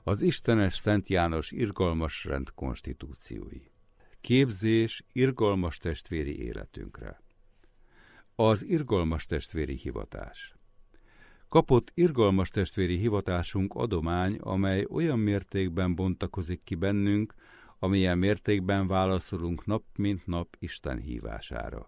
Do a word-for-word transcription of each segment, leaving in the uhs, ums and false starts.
Az istenes Szent János irgalmas rend konstitúciói. Képzés irgalmas testvéri életünkre. Az irgalmas testvéri hivatás. Kapott irgalmas testvéri hivatásunk adomány, amely olyan mértékben bontakozik ki bennünk, amilyen mértékben válaszolunk nap mint nap Isten hívására.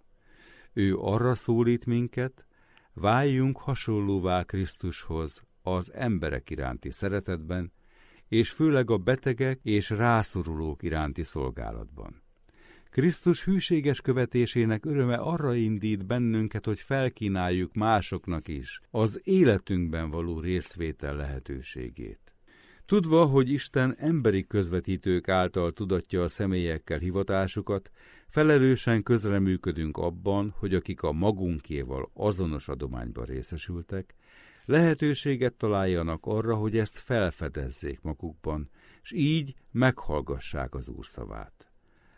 Ő arra szólít minket, váljunk hasonlóvá Krisztushoz az emberek iránti szeretetben, és főleg a betegek és rászorulók iránti szolgálatban. Krisztus hűséges követésének öröme arra indít bennünket, hogy felkínáljuk másoknak is az életünkben való részvétel lehetőségét. Tudva, hogy Isten emberi közvetítők által tudatja a személyekkel hivatásukat, felelősen közreműködünk abban, hogy akik a magunkéval azonos adományban részesültek, lehetőséget találjanak arra, hogy ezt felfedezzék magukban, s így meghallgassák az Úr szavát.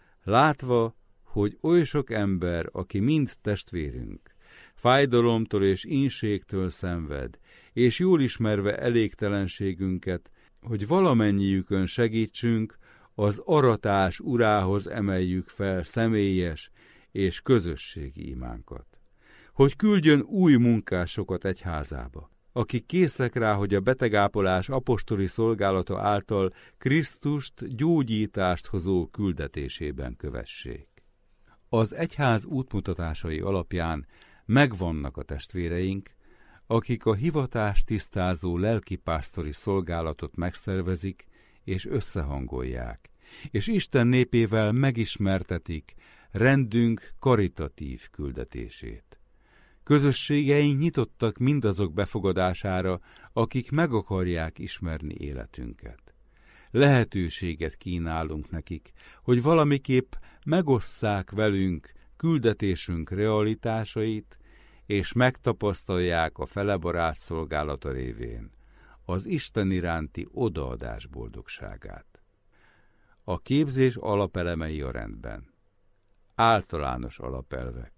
Látva, hogy oly sok ember, aki mind testvérünk, fájdalomtól és ínségtől szenved, és jól ismerve elégtelenségünket, hogy valamennyiükön segítsünk, az aratás urához emeljük fel személyes és közösségi imánkat. Hogy küldjön új munkásokat egyházába, akik készek rá, hogy a betegápolás apostoli szolgálata által Krisztust gyógyítást hozó küldetésében kövessék. Az egyház útmutatásai alapján megvannak a testvéreink, akik a hivatást tisztázó lelkipásztori szolgálatot megszervezik és összehangolják, és Isten népével megismertetik rendünk karitatív küldetését. Közösségeink nyitottak mindazok befogadására, akik meg akarják ismerni életünket. Lehetőséget kínálunk nekik, hogy valamiképp megosszák velünk küldetésünk realitásait, és megtapasztalják a felebarát szolgálata révén az Isten iránti odaadás boldogságát. A képzés alapelemei a rendben. Általános alapelvek.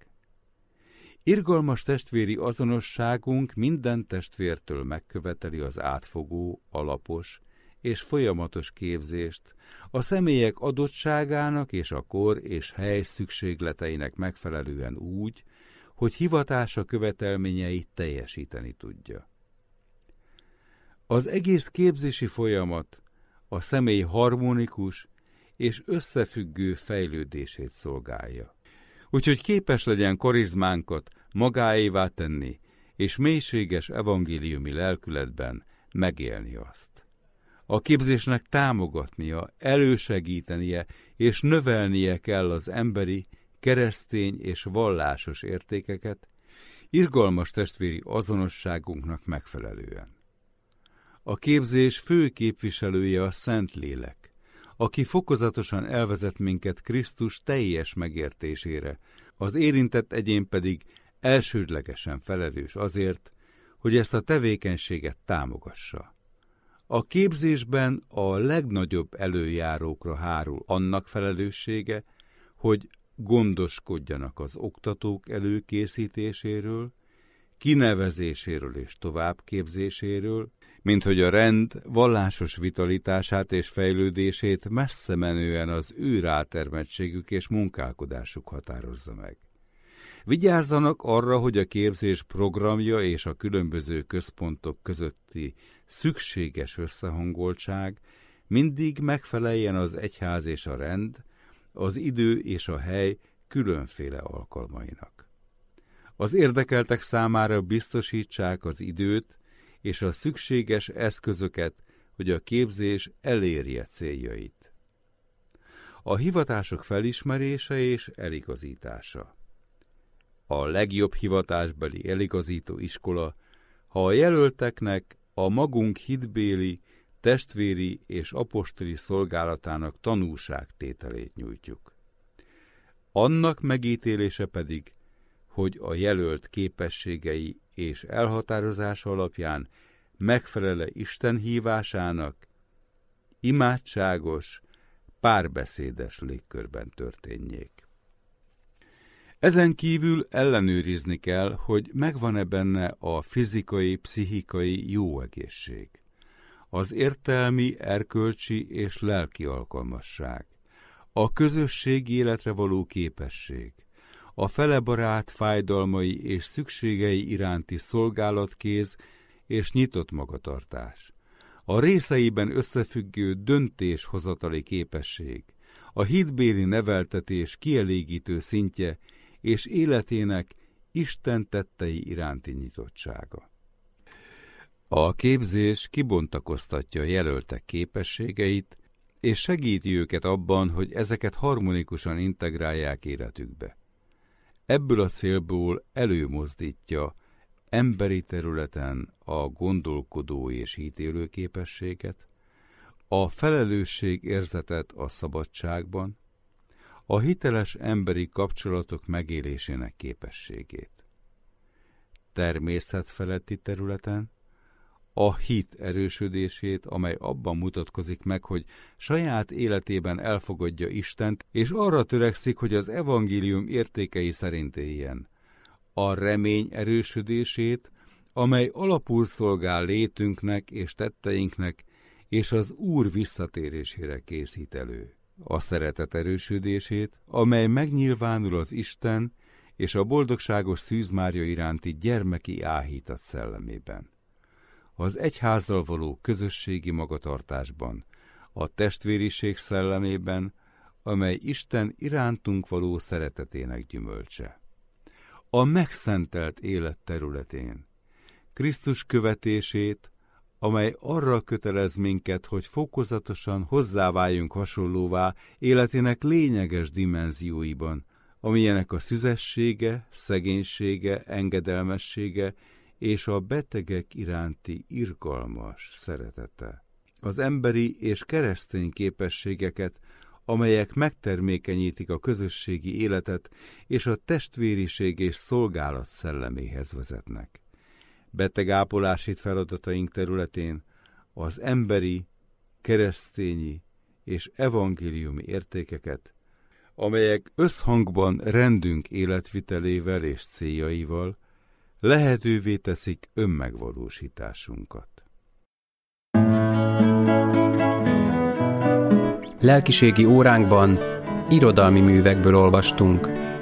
Irgalmas testvéri azonosságunk minden testvértől megköveteli az átfogó, alapos és folyamatos képzést a személyek adottságának és a kor és hely szükségleteinek megfelelően úgy, hogy hivatása követelményeit teljesíteni tudja. Az egész képzési folyamat a személy harmonikus és összefüggő fejlődését szolgálja. Úgyhogy képes legyen karizmánkat magáévá tenni, és mélységes evangéliumi lelkületben megélni azt. A képzésnek támogatnia, elősegítenie és növelnie kell az emberi, keresztény és vallásos értékeket, irgalmas testvéri azonosságunknak megfelelően. A képzés fő képviselője a Szentlélek, aki fokozatosan elvezet minket Krisztus teljes megértésére, az érintett egyén pedig elsődlegesen felelős azért, hogy ezt a tevékenységet támogassa. A képzésben a legnagyobb előjárókra hárul annak felelőssége, hogy gondoskodjanak az oktatók előkészítéséről, kinevezéséről és továbbképzéséről, mint hogy a rend vallásos vitalitását és fejlődését messze menően az ő rátermettségük és munkálkodásuk határozza meg. Vigyázzanak arra, hogy a képzés programja és a különböző központok közötti szükséges összehangoltság mindig megfeleljen az egyház és a rend, az idő és a hely különféle alkalmainak. Az érdekeltek számára biztosítsák az időt és a szükséges eszközöket, hogy a képzés elérje céljait. A hivatások felismerése és eligazítása. A legjobb hivatásbeli eligazító iskola, ha a jelölteknek a magunk hitbéli, testvéri és apostoli szolgálatának tanúságtételét nyújtjuk. Annak megítélése pedig, hogy a jelölt képességei és elhatározása alapján megfelele Isten hívásának, imádságos, párbeszédes légkörben történjék. Ezen kívül ellenőrizni kell, hogy megvan-e benne a fizikai, pszichikai jó egészség. az értelmi, erkölcsi és lelki alkalmasság, a közösségi életre való képesség, a felebarát fájdalmai és szükségei iránti szolgálatkéz és nyitott magatartás, a részeiben összefüggő döntéshozatali képesség, a hitbéli neveltetés kielégítő szintje és életének Isten tettei iránti nyitottsága. A képzés kibontakoztatja a jelöltek képességeit, és segíti őket abban, hogy ezeket harmonikusan integrálják életükbe. Ebből a célból előmozdítja emberi területen a gondolkodó és ítélő képességet, a felelősség érzetet a szabadságban, a hiteles emberi kapcsolatok megélésének képességét. Természetfeletti területen a hit erősödését, amely abban mutatkozik meg, hogy saját életében elfogadja Istent, és arra törekszik, hogy az evangélium értékei szerint éljen. A remény erősödését, amely alapul szolgál létünknek és tetteinknek, és az Úr visszatérésére készít elő. A szeretet erősödését, amely megnyilvánul az Isten és a boldogságos Szűz Mária iránti gyermeki áhítat szellemében. Az egyházzal való közösségi magatartásban, a testvériség szellemében, amely Isten irántunk való szeretetének gyümölcse. A megszentelt élet területén, Krisztus követését, amely arra kötelez minket, hogy fokozatosan hozzáváljunk hasonlóvá életének lényeges dimenzióiban, amilyenek a szüzessége, szegénysége, engedelmessége és a betegek iránti irgalmas szeretete. Az emberi és keresztény képességeket, amelyek megtermékenyítik a közösségi életet és a testvériség és szolgálat szelleméhez vezetnek. Betegápolási feladataink területén az emberi, keresztényi és evangéliumi értékeket, amelyek összhangban rendünk életvitelével és céljaival lehetővé teszik önmegvalósításunkat. Lelkiségi óránkban irodalmi művekből olvastunk.